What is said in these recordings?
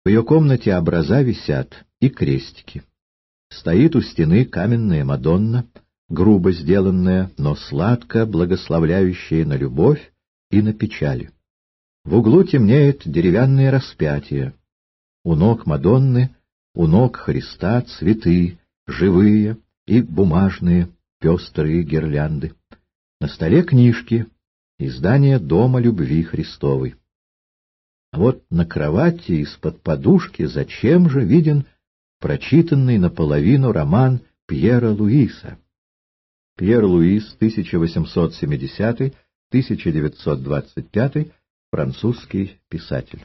В ее комнате образа висят и крестики. Стоит у стены каменная Мадонна, грубо сделанная, но сладко благословляющая на любовь и на печали. В углу темнеет деревянное распятие. У ног Мадонны, у ног Христа цветы, живые и бумажные, пестрые гирлянды. На столе книжки, издание Дома любви Христовой. А вот на кровати из-под подушки зачем же виден прочитанный наполовину роман Пьера Луиса. Пьер Луис, 1870-1925, французский писатель.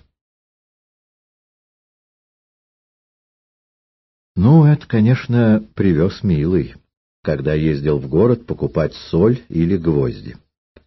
Ну, это, конечно, привез милый, когда ездил в город покупать соль или гвозди.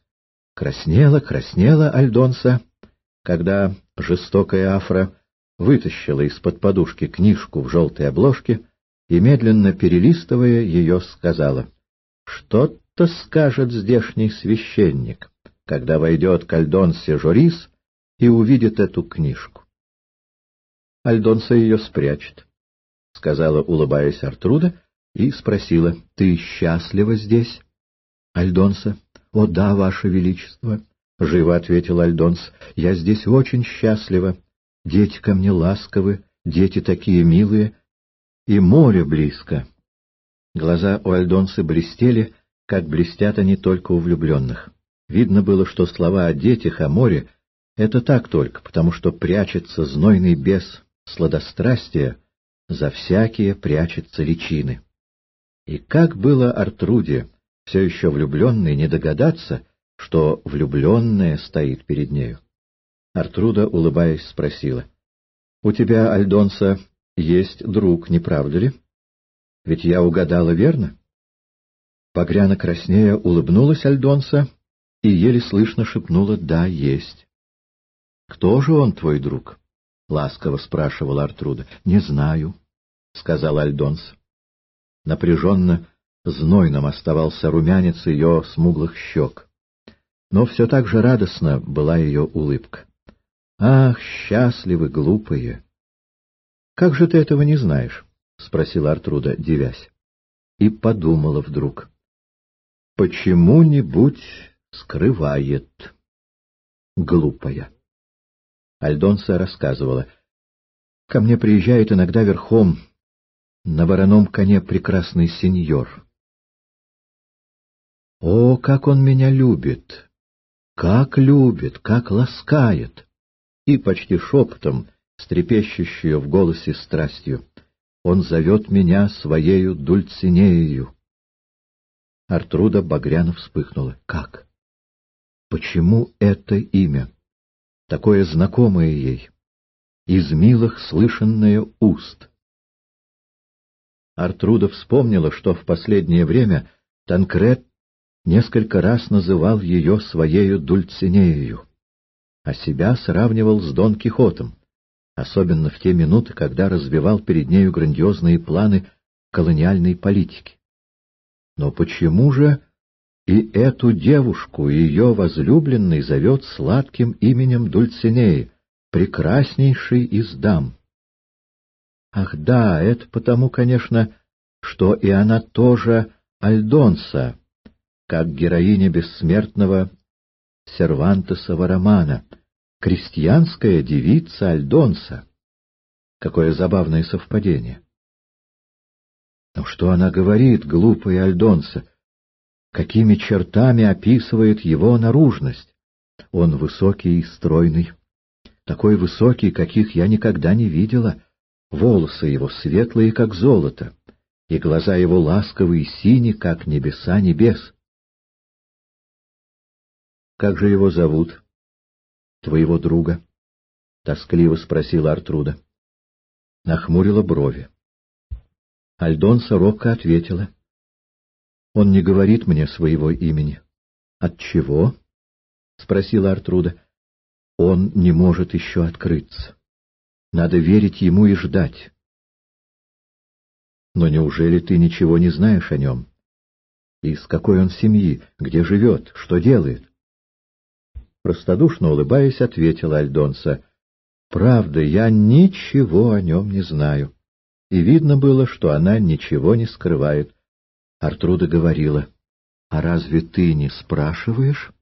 Краснела Альдонса, когда жестокая Афра вытащила из-под подушки книжку в желтой обложке и, медленно перелистывая ее, сказала: «Что-то скажет здешний священник, когда войдет к Альдонсе Жорис и увидит эту книжку». «Альдонса ее спрячет», — сказала, улыбаясь, Артруда, и спросила: «Ты счастлива здесь?» Альдонса: «О да, Ваше Величество», — живо ответил Альдонс, — «я здесь очень счастлива. Дети ко мне ласковы, дети такие милые, и море близко». Глаза у Альдонса блестели, как блестят они только у влюбленных. Видно было, что слова о детях, о море — это так только, потому что прячется знойный бес сладострастия, за всякие прячется личины. И как было Артруде, все еще влюбленной, не догадаться, что влюбленная стоит перед нею? Артруда, улыбаясь, спросила: «У тебя, Альдонса, есть друг, не правда ли? Ведь я угадала верно?» Багряно краснея улыбнулась Альдонса и еле слышно шепнула: «Да, есть». «Кто же он, твой друг?» — ласково спрашивала Артруда. «Не знаю», — сказал Альдонс. Напряженно, знойным оставался румянец ее смуглых щек. Но все так же радостно была ее улыбка. «Ах, счастливы, глупые!» «Как же ты этого не знаешь?» — спросила Артруда, дивясь. И подумала вдруг: «Почему-нибудь скрывает, глупая». Альдонса рассказывала: «Ко мне приезжает иногда верхом на вороном коне прекрасный сеньор. О, как он меня любит! Любит, как ласкает!» И почти шепотом, с трепещущей в голосе страстью: «Он зовет меня своею Дульцинеею». Артруда багряно вспыхнула. Как? Почему это имя, такое знакомое ей, из милых слышанное уст? Артруда вспомнила, что в последнее время Танкрет несколько раз называл ее своею Дульцинеею, а себя сравнивал с Дон Кихотом, особенно в те минуты, когда развивал перед нею грандиозные планы колониальной политики. Но почему же и эту девушку, ее возлюбленный, зовет сладким именем Дульцинеи, прекраснейшей из дам? Ах да, это потому, конечно, что и она тоже Альдонса, как героиня бессмертного Сервантесова романа, крестьянская девица Альдонса. Какое забавное совпадение! Но что она говорит, глупая Альдонса? Какими чертами описывает его наружность? Он высокий и стройный, такой высокий, каких я никогда не видела. Волосы его светлые, как золото, и глаза его ласковые и синие, как небеса небес. «Как же его зовут, твоего друга?» — тоскливо спросила Артруда. Нахмурила брови. Альдонса робко ответила: «Он не говорит мне своего имени». «Отчего?» — спросила Артруда. «Он не может еще открыться. Надо верить ему и ждать». «Но неужели ты ничего не знаешь о нем? Из какой он семьи, где живет, что делает?» Простодушно улыбаясь, ответила Альдонса: Правда, я ничего о нем не знаю. И видно было, что она ничего не скрывает. Артруда говорила: — А разве ты не спрашиваешь?